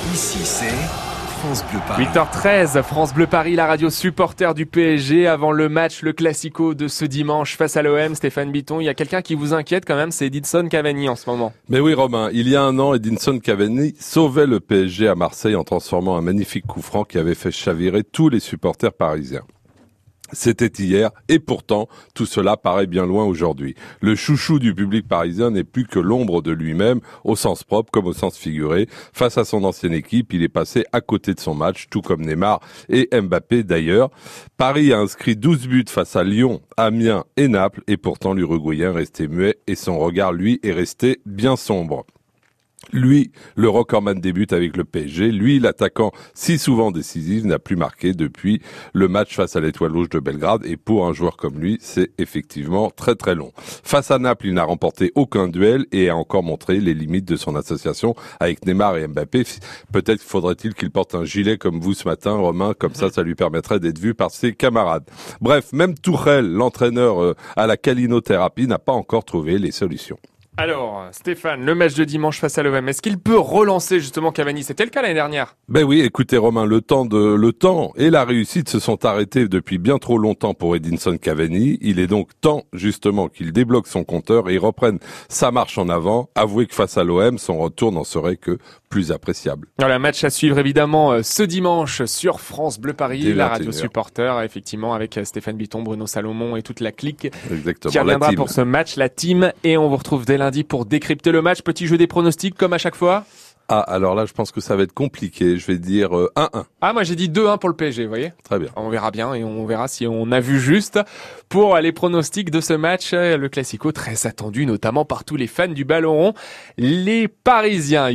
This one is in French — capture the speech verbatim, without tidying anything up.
Ici c'est France Bleu Paris. huit heures treize, France Bleu Paris, la radio supporter du P S G. Avant le match, le classico de ce dimanche face à l'O M, Stéphane Bitton, il y a quelqu'un qui vous inquiète quand même, c'est Edinson Cavani en ce moment. Mais oui Romain, il y a un an, Edinson Cavani sauvait le P S G à Marseille en transformant un magnifique coup franc qui avait fait chavirer tous les supporters parisiens. C'était hier, et pourtant, tout cela paraît bien loin aujourd'hui. Le chouchou du public parisien n'est plus que l'ombre de lui-même, au sens propre comme au sens figuré. Face à son ancienne équipe, il est passé à côté de son match, tout comme Neymar et Mbappé d'ailleurs. Paris a inscrit douze buts face à Lyon, Amiens et Naples, et pourtant l'Uruguayen restait muet, et son regard, lui, est resté bien sombre. Lui, le recordman débute avec le P S G. Lui, l'attaquant si souvent décisif, n'a plus marqué depuis le match face à l'Étoile Rouge de Belgrade. Et pour un joueur comme lui, c'est effectivement très très long. Face à Naples, il n'a remporté aucun duel et a encore montré les limites de son association avec Neymar et Mbappé. Peut-être faudrait-il qu'il porte un gilet comme vous ce matin, Romain. Comme ça, ça lui permettrait d'être vu par ses camarades. Bref, même Tuchel, l'entraîneur à la calinothérapie, n'a pas encore trouvé les solutions. Alors, Stéphane, le match de dimanche face à l'O M, est-ce qu'il peut relancer justement Cavani? C'était le cas l'année dernière. Ben oui, écoutez Romain, le temps de le temps et la réussite se sont arrêtés depuis bien trop longtemps pour Edinson Cavani. Il est donc temps justement qu'il débloque son compteur et reprenne sa marche en avant. Avouez que face à l'O M, son retour n'en serait que plus appréciable. Voilà, match à suivre évidemment ce dimanche sur France Bleu Paris, Dès la radio supporter, effectivement avec Stéphane Bitton, Bruno Salomon et toute la clique. Exactement, qui reviendra pour ce match, la team, et on vous retrouve dès lundi pour décrypter le match. Petit jeu des pronostics comme à chaque fois. Ah, alors là, je pense que ça va être compliqué. Je vais dire euh, un un. Ah, moi j'ai dit deux un pour le P S G, vous voyez. Très bien. On verra bien et on verra si on a vu juste. Pour les pronostics de ce match, le Classico très attendu, notamment par tous les fans du ballon rond, les Parisiens.